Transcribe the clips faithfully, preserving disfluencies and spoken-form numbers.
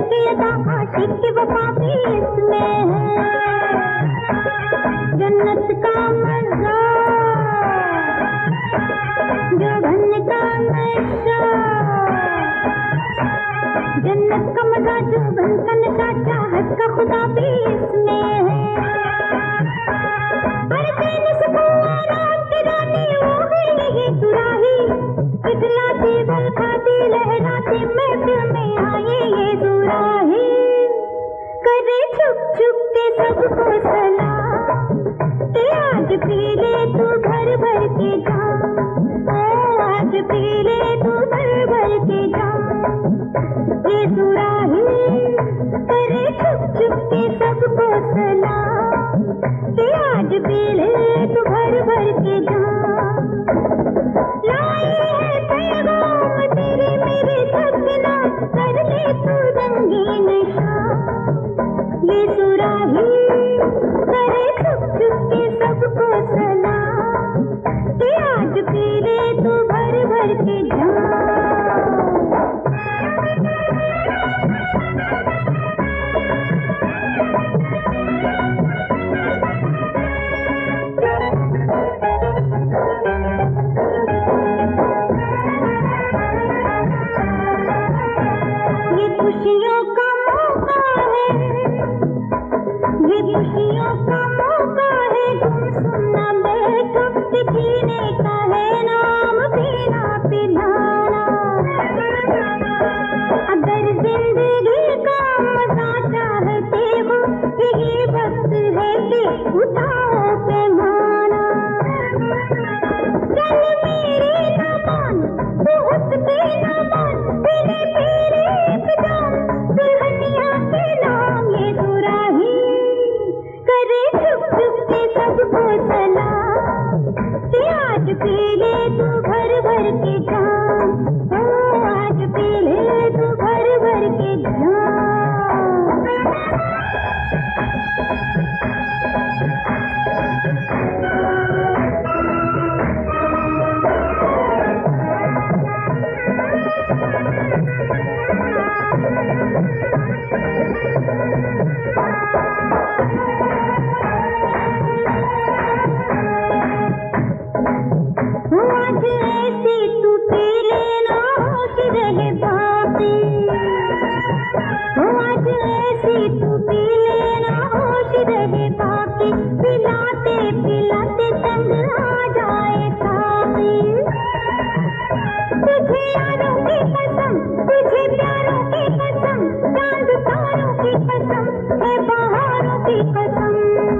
की अदा आशिक की वफा भी इसमें है। जन्नत का मजा जो घन का नशा, जन्नत का मजा जो घन का नशा, चाहत का खुदा भी इसमें है। हर चैन सुकून रात की रानी वो है यही सुराही, इखलासी बल खाती लहराती महफिल में आए ये सुराही। करे छुप छुप के सबको सलाम कि आज पी ले तू भर भर के जाम, आज पी ले तू भर भर के जाम। ये सुराही करे छुप छुप के सबको सलाम कि आज पी ले तू भर भर के जाम। लाई है पैगाम तेरे मेरे सपना, कर ले तू रंगीन शाम। ये सुराही करे छुप छुप के सबको सलाम कि आज पी ले तू भर भर के जाम। ये खुशियों का मौका है, ये खुशियों का मौका है, गुमसुम न बैठो कि जीने का है नाम पीना पिलाना। अगर जिंदगी का मजा चाहते हो ये वक्त है कि उठाओ पैमाना। चल मेरे न मान तू उसके न मान, तेरे तेरे एक जान दुल्हनिया के नाम। ये सुराही करे छुप छुप के सबको सलाम कि आज पी ले तू भर भर के जाम, ओ आज पी ले तू भर भर के जाम। आज ऐसी तू पी लेना होश रहे बाकी, आज ऐसी तू पी लेना होश रहे बाकी। पिलाते पिलाते तंग आ जाए साथी, तुझे यारों की कसम, तुझे प्यारों की कसम, चांद तारों की कसम, है बहारों की कसम।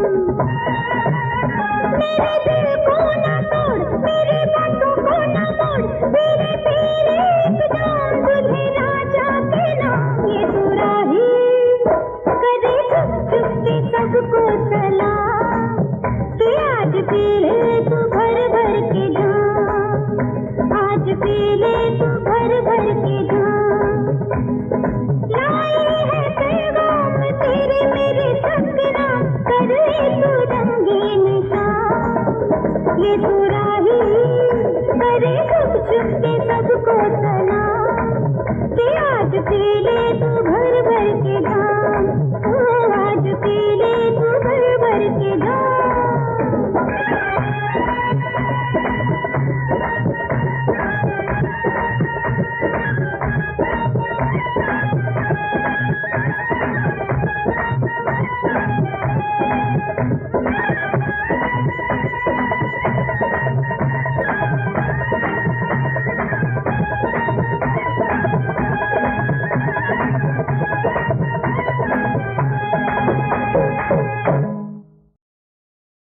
मेरे दिल को ना तोड़, मेरी बातों को ना मोड़, तेरे तेरे एक जान तुझे राजा के नाम। ये सुराही करे छुप छुप के सबको सलाम कि आज पी ले तू भर भर के जाम, आज पी ले तू भर भर के जाम। लाई है पैगाम तेरे मेरे सपना, कर ले तू रंगीन शाम। ये सुराही करे छुप छुप के सबको सलाम कि आज पी ले तू भर भर के जाम, ओ आज पी ले तू भर भर के जाम।